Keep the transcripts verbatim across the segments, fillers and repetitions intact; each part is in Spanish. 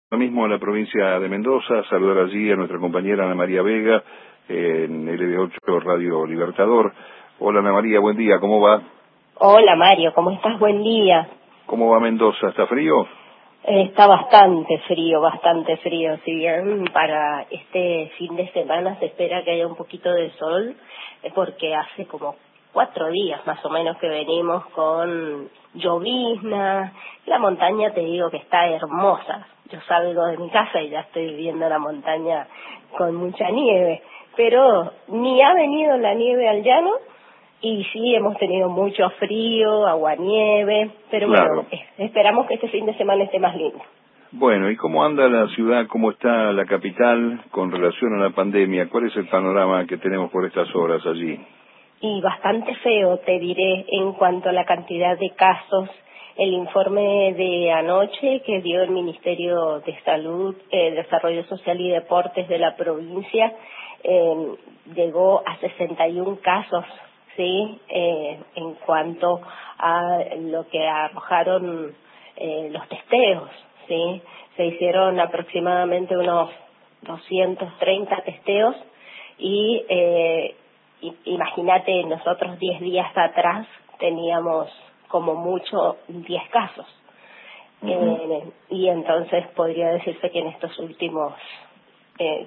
Lo mismo en la provincia de Mendoza, saludar allí a nuestra compañera Ana María Vega en L B ocho Radio Libertador. Hola Ana María, buen día, ¿cómo va? Hola Mario, ¿cómo estás? Buen día. ¿Cómo va Mendoza? ¿Está frío? Eh, está bastante frío, bastante frío. Si bien para este fin de semana se espera que haya un poquito de sol, eh, porque hace como cuatro días más o menos que venimos con llovizna. La montaña te digo que está hermosa. Yo salgo de mi casa y ya estoy viendo la montaña con mucha nieve, pero ni ha venido la nieve al llano. Y sí, hemos tenido mucho frío, aguanieve, pero Claro. bueno, esperamos que este fin de semana esté más lindo. Bueno, ¿y cómo anda la ciudad, cómo está la capital con relación a la pandemia? ¿Cuál es el panorama que tenemos por estas horas allí? Y bastante feo, te diré, en cuanto a la cantidad de casos. El informe de anoche que dio el Ministerio de Salud, eh, Desarrollo Social y Deportes de la provincia, eh, llegó a sesenta y un casos. Sí, eh, en cuanto a lo que arrojaron eh, los testeos, sí, se hicieron aproximadamente unos doscientos treinta testeos y eh, imagínate, nosotros diez días atrás teníamos como mucho diez casos. Uh-huh. eh, y entonces podría decirse que en estos últimos eh,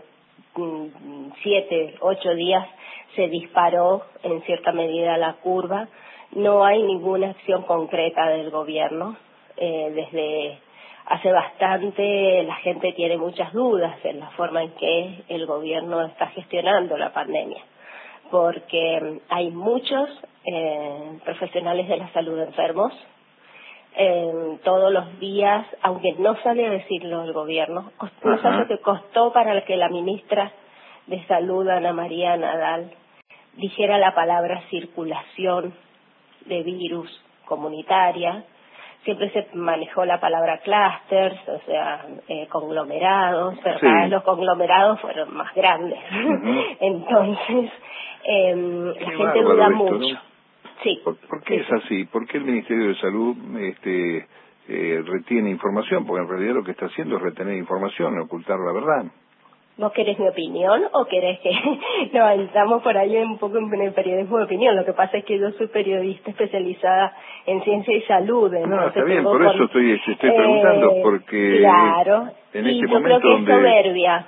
siete, ocho días se disparó en cierta medida la curva. No hay ninguna acción concreta del gobierno. Eh, desde hace bastante la gente tiene muchas dudas en la forma en que el gobierno está gestionando la pandemia, porque hay muchos eh, profesionales de la salud enfermos. Eh, todos los días, aunque no sale a decirlo el gobierno, no sabes lo que costó para que la ministra de Salud, Ana María Nadal, dijera la palabra circulación de virus comunitaria. Siempre se manejó la palabra clusters, o sea, eh, conglomerados, pero Sí. cada vez los conglomerados fueron más grandes. Uh-huh. Entonces, eh, la gente duda esto, mucho. ¿no? Sí. ¿Por, por qué sí, es así? ¿Por qué el Ministerio de Salud este, eh, retiene información? Porque en realidad lo que está haciendo es retener información, ocultar la verdad. ¿Vos querés mi opinión o querés que no entramos por ahí un poco en el periodismo de opinión? Lo que pasa es que yo soy periodista especializada en ciencia y salud. No, está bien, por con, eso estoy, estoy eh, preguntando, porque claro, en y este yo creo momento que es donde... soberbia.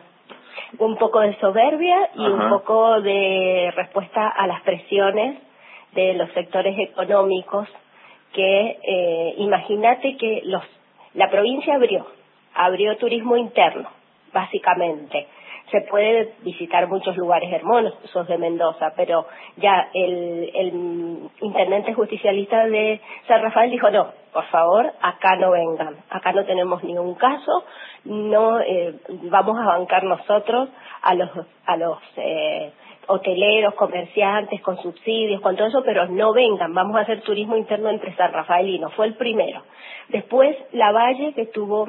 Un poco de soberbia y Ajá. un poco de respuesta a las presiones de los sectores económicos que, eh, imagínate que los la provincia abrió, abrió turismo interno, básicamente. Se puede visitar muchos lugares hermosos de Mendoza, pero ya el, el intendente justicialista de San Rafael dijo, no, por favor, acá no vengan, acá no tenemos ningún caso, no eh, vamos a bancar nosotros a los a los eh, hoteleros, comerciantes, con subsidios, con todo eso, pero no vengan, vamos a hacer turismo interno entre San Rafaelinos, fue el primero. Después La Valle, que tuvo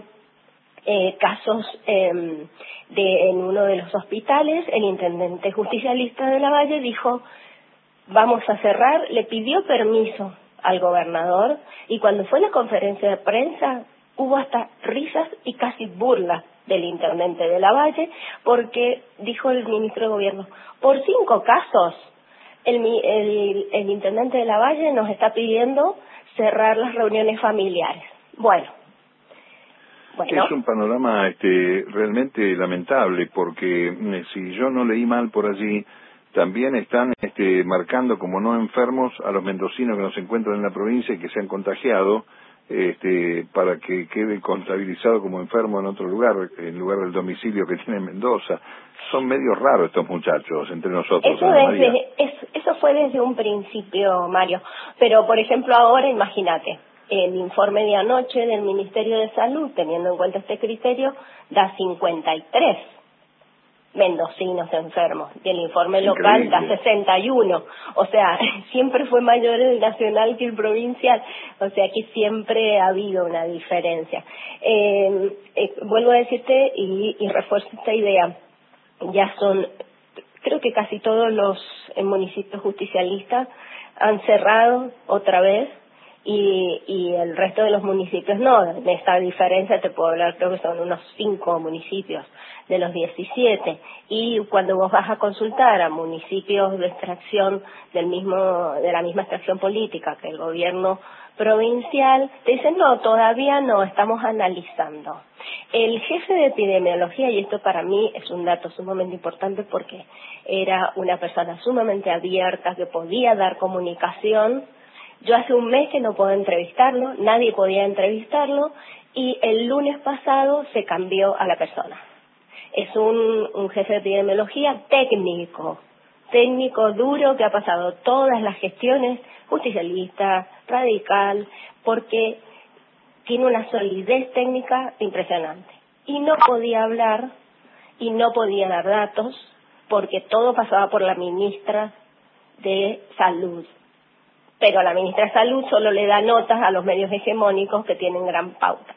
Eh, casos eh, de en uno de los hospitales, el intendente justicialista de La Valle dijo, vamos a cerrar, le pidió permiso al gobernador y cuando fue la conferencia de prensa hubo hasta risas y casi burlas del intendente de La Valle porque dijo el ministro de Gobierno, por cinco casos el, el, el intendente de La Valle nos está pidiendo cerrar las reuniones familiares. Bueno, Bueno. Es un panorama este, realmente lamentable porque eh, si yo no leí mal por allí, también están este, marcando como no enfermos a los mendocinos que no se encuentran en la provincia y que se han contagiado este, para que quede contabilizado como enfermo en otro lugar, en lugar del domicilio que tiene en Mendoza. Son medio raros estos muchachos entre nosotros. Eso, desde, es, eso fue desde un principio, Mario. Pero, por ejemplo, ahora imagínate. El informe de anoche del Ministerio de Salud, teniendo en cuenta este criterio, da cincuenta y tres mendocinos enfermos y el informe local Increíble. da sesenta y uno. O sea, siempre fue mayor el nacional que el provincial. O sea que siempre ha habido una diferencia. Eh, eh, vuelvo a decirte y, y refuerzo esta idea. Ya son, creo que casi todos los eh, municipios justicialistas han cerrado otra vez. y, y el resto de los municipios no. En esta diferencia te puedo hablar, creo que son unos cinco municipios de los diecisiete, y cuando vos vas a consultar a municipios de extracción del mismo, de la misma extracción política que el gobierno provincial, te dicen no, todavía no, estamos analizando. El jefe de epidemiología, y esto para mí es un dato sumamente importante porque era una persona sumamente abierta que podía dar comunicación. Yo hace un mes que no puedo entrevistarlo, nadie podía entrevistarlo, y el lunes pasado se cambió a la persona. Es un, un jefe de epidemiología técnico, técnico duro, que ha pasado todas las gestiones, justicialista, radical, porque tiene una solidez técnica impresionante. Y no podía hablar y no podía dar datos porque todo pasaba por la ministra de Salud. Pero la ministra de Salud solo le da notas a los medios hegemónicos que tienen gran pauta.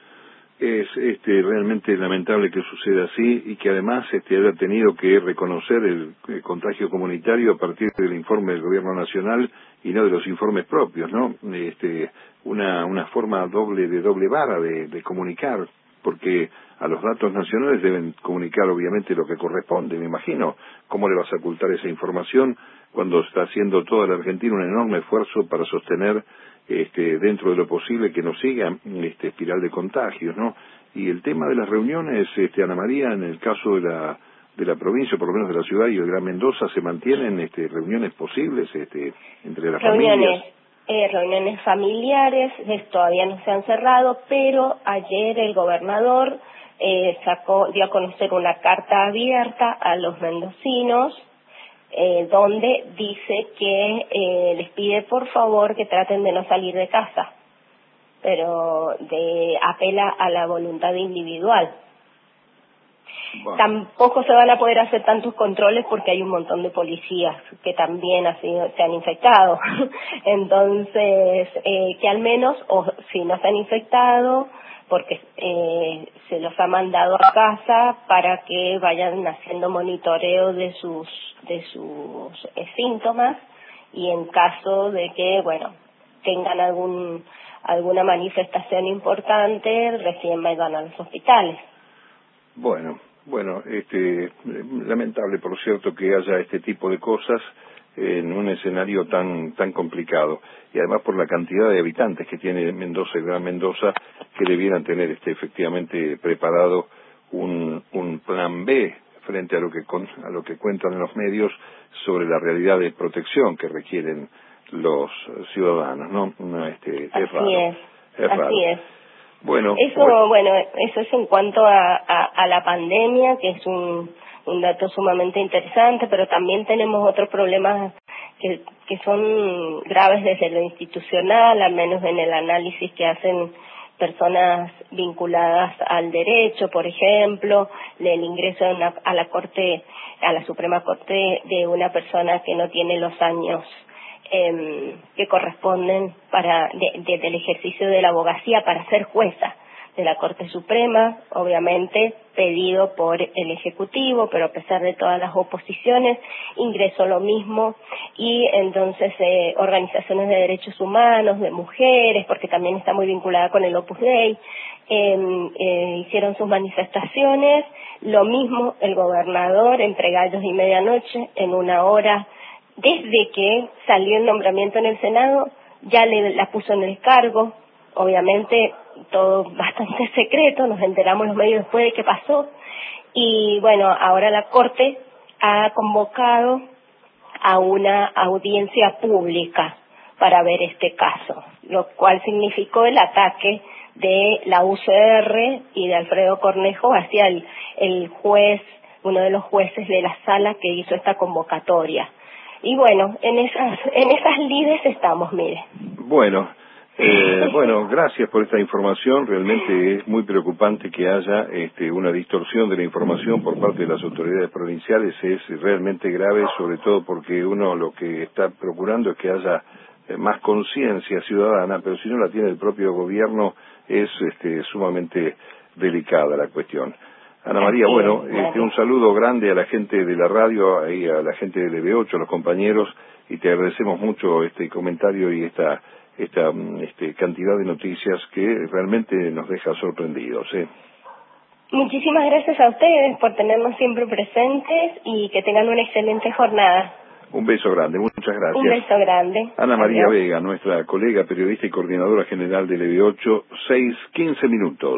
Es este, realmente lamentable que suceda así y que además este, haya tenido que reconocer el, el contagio comunitario a partir del informe del Gobierno Nacional y no de los informes propios, ¿no? Este, una, una forma doble de doble vara de, de comunicar, porque a los datos nacionales deben comunicar obviamente lo que corresponde, me imagino. ¿Cómo le vas a ocultar esa información cuando está haciendo toda la Argentina un enorme esfuerzo para sostener Este, dentro de lo posible que no siga este espiral de contagios, ¿no? Y el tema de las reuniones, este, Ana María, en el caso de la de la provincia, por lo menos de la ciudad y el Gran Mendoza, se mantienen este, reuniones posibles este, entre las reuniones, familias. Eh, reuniones familiares, eh, todavía no se han cerrado, pero ayer el gobernador eh, sacó, dio a conocer una carta abierta a los mendocinos, Eh, donde dice que eh, les pide por favor que traten de no salir de casa, pero de apela a la voluntad individual. Bueno. Tampoco se van a poder hacer tantos controles porque hay un montón de policías que también ha sido, se han infectado. Entonces, eh, que al menos, o si no se han infectado, porque eh, se los ha mandado a casa para que vayan haciendo monitoreo de sus de sus eh, síntomas, y en caso de que, bueno, tengan algún alguna manifestación importante, recién vayan a los hospitales. Bueno, bueno, este, lamentable, por cierto, que haya este tipo de cosas en un escenario tan tan complicado, y además por la cantidad de habitantes que tiene Mendoza y Gran Mendoza, que debieran tener este efectivamente preparado un un plan B frente a lo que con, a lo que cuentan en los medios sobre la realidad de protección que requieren los ciudadanos, ¿no? no este, es así raro, es, es así raro. es. Bueno, eso bueno, bueno, eso es en cuanto a, a, a la pandemia, que es un un dato sumamente interesante, pero también tenemos otros problemas que, que son graves desde lo institucional, al menos en el análisis que hacen personas vinculadas al derecho, por ejemplo, del ingreso a, una, a la Corte, a la Suprema Corte de una persona que no tiene los años eh, que corresponden para de, de, del ejercicio de la abogacía para ser jueza de la Corte Suprema, obviamente pedido por el Ejecutivo, pero a pesar de todas las oposiciones, ingresó lo mismo, y entonces eh, organizaciones de derechos humanos, de mujeres, porque también está muy vinculada con el Opus Dei, eh, eh, hicieron sus manifestaciones, lo mismo el gobernador entre gallos y medianoche, en una hora, desde que salió el nombramiento en el Senado, ya le la puso en el cargo. Obviamente todo bastante secreto, nos enteramos los medios después de qué pasó, y bueno, ahora la Corte ha convocado a una audiencia pública para ver este caso, lo cual significó el ataque de la U C R y de Alfredo Cornejo hacia el, el juez, uno de los jueces de la sala que hizo esta convocatoria. Y bueno, en esas en esas lides estamos, mire. Bueno, Eh, bueno, gracias por esta información. Realmente es muy preocupante que haya este, una distorsión de la información por parte de las autoridades provinciales. Es realmente grave, sobre todo porque uno lo que está procurando es que haya eh, más conciencia ciudadana, pero si no la tiene el propio gobierno es este, sumamente delicada la cuestión. Ana María, bueno, este, un saludo grande a la gente de la radio y a la gente de B ocho, a los compañeros, y te agradecemos mucho este comentario y esta esta este, cantidad de noticias que realmente nos deja sorprendidos. ¿eh? Muchísimas gracias a ustedes por tenernos siempre presentes y que tengan una excelente jornada. Un beso grande, muchas gracias. Un beso grande. Ana María Adiós. Vega, nuestra colega periodista y coordinadora general del E B ocho, seis quince minutos.